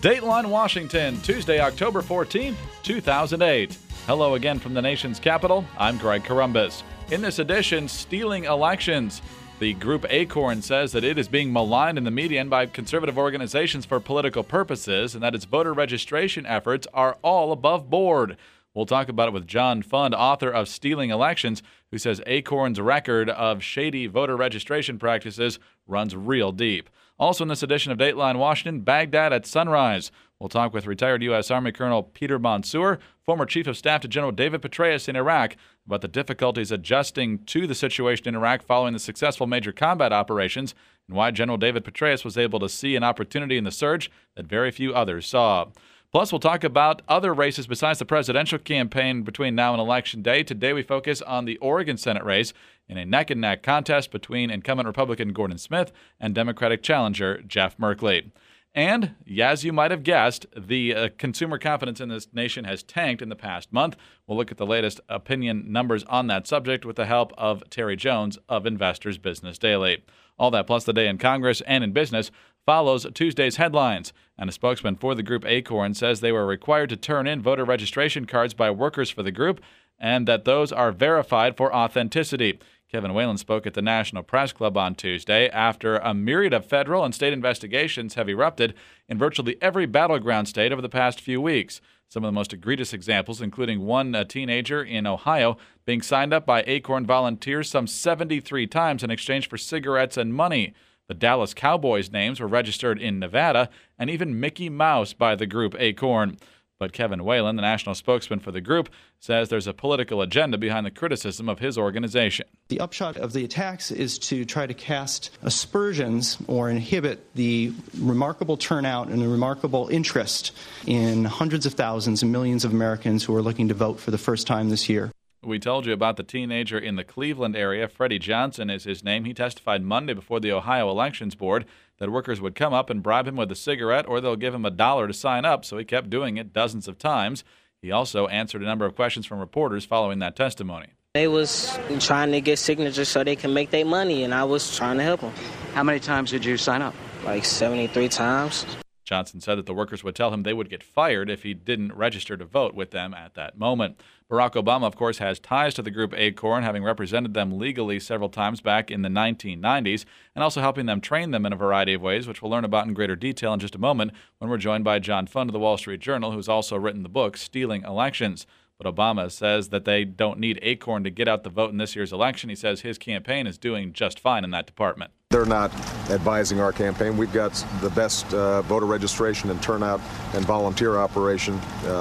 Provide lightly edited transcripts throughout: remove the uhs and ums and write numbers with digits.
Dateline Washington, Tuesday, October 14th, 2008. Hello again from the nation's capital. I'm Greg Corombos. In this edition, stealing elections. The group Acorn says that it is being maligned in the media and by conservative organizations for political purposes, and that its voter registration efforts are all above board. We'll talk about it with John Fund, author of Stealing Elections, who says Acorn's record of shady voter registration practices runs real deep. Also in this edition of Dateline Washington, Baghdad at sunrise. We'll talk with retired U.S. Army Colonel Peter Mansour, former Chief of Staff to General David Petraeus in Iraq, about the difficulties adjusting to the situation in Iraq following the successful major combat operations, and why General David Petraeus was able to see an opportunity in the surge that very few others saw. Plus, we'll talk about other races besides the presidential campaign between now and Election Day. Today, we focus on the Oregon Senate race in a neck-and-neck contest between incumbent Republican Gordon Smith and Democratic challenger Jeff Merkley. And, as you might have guessed, the consumer confidence in this nation has tanked in the past month. We'll look at the latest opinion numbers on that subject with the help of Terry Jones of Investors Business Daily. All that plus the day in Congress and in business follows Tuesday's headlines. And a spokesman for the group Acorn says they were required to turn in voter registration cards by workers for the group and that those are verified for authenticity. Kevin Whalen spoke at the National Press Club on Tuesday after a myriad of federal and state investigations have erupted in virtually every battleground state over the past few weeks. Some of the most egregious examples, including one teenager in Ohio being signed up by Acorn volunteers some 73 times in exchange for cigarettes and money. The Dallas Cowboys' names were registered in Nevada, and even Mickey Mouse by the group Acorn. But Kevin Whalen, the national spokesman for the group, says there's a political agenda behind the criticism of his organization. The upshot of the attacks is to try to cast aspersions or inhibit the remarkable turnout and the remarkable interest in hundreds of thousands and millions of Americans who are looking to vote for the first time this year. We told you about the teenager in the Cleveland area. Freddie Johnson is his name. He testified Monday before the Ohio Elections Board that workers would come up and bribe him with a cigarette or they'll give him $1 to sign up, so he kept doing it dozens of times. He also answered a number of questions from reporters following that testimony. They was trying to get signatures so they can make their money, and I was trying to help them. How many times did you sign up? Like 73 times. Johnson said that the workers would tell him they would get fired if he didn't register to vote with them at that moment. Barack Obama, of course, has ties to the group Acorn, having represented them legally several times back in the 1990s, and also helping them train them in a variety of ways, which we'll learn about in greater detail in just a moment when we're joined by John Fund of the Wall Street Journal, who's also written the book Stealing Elections. But Obama says that they don't need Acorn to get out the vote in this year's election. He says his campaign is doing just fine in that department. They're not advising our campaign. We've got the best voter registration and turnout and volunteer operation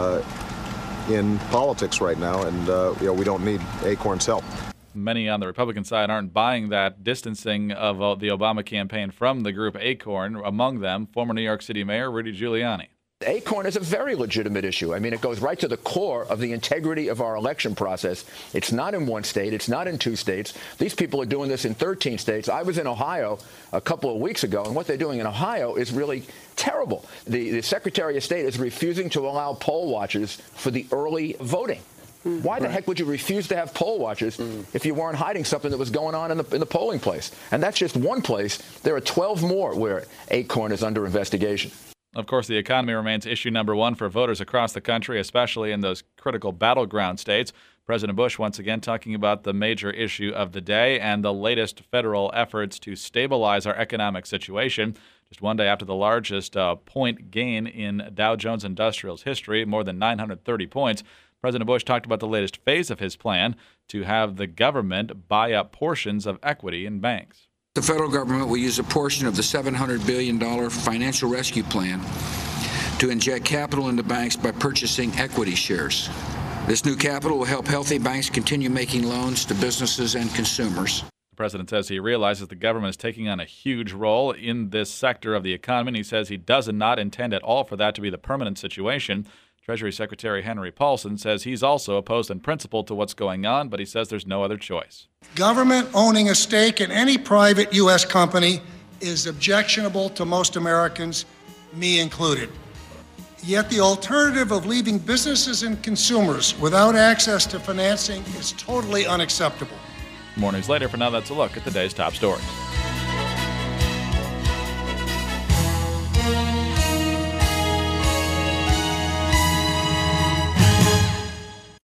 in politics right now, and we don't need Acorn's help. Many on the Republican side aren't buying that distancing of the Obama campaign from the group Acorn, among them former New York City Mayor Rudy Giuliani. Acorn is a very legitimate issue. I mean, it goes right to the core of the integrity of our election process. It's not in one state. It's not in two states. These people are doing this in 13 states. I was in Ohio a couple of weeks ago, and what they're doing in Ohio is really terrible. The Secretary of State is refusing to allow poll watchers for the early voting. Why the heck would you refuse to have poll watchers if you weren't hiding something that was going on in the polling place? And that's just one place. There are 12 more where Acorn is under investigation. Of course, the economy remains issue number one for voters across the country, especially in those critical battleground states. President Bush once again talking about the major issue of the day and the latest federal efforts to stabilize our economic situation. Just one day after the largest point gain in Dow Jones Industrial's history, more than 930 points, President Bush talked about the latest phase of his plan to have the government buy up portions of equity in banks. The federal government will use a portion of the $700 billion financial rescue plan to inject capital into banks by purchasing equity shares. This new capital will help healthy banks continue making loans to businesses and consumers. The president says he realizes the government is taking on a huge role in this sector of the economy, and he says he does not intend at all for that to be the permanent situation. Treasury Secretary Henry Paulson says he's also opposed in principle to what's going on, but he says there's no other choice. Government owning a stake in any private U.S. company is objectionable to most Americans, me included. Yet the alternative of leaving businesses and consumers without access to financing is totally unacceptable. More news later. For now, that's a look at the day's top stories.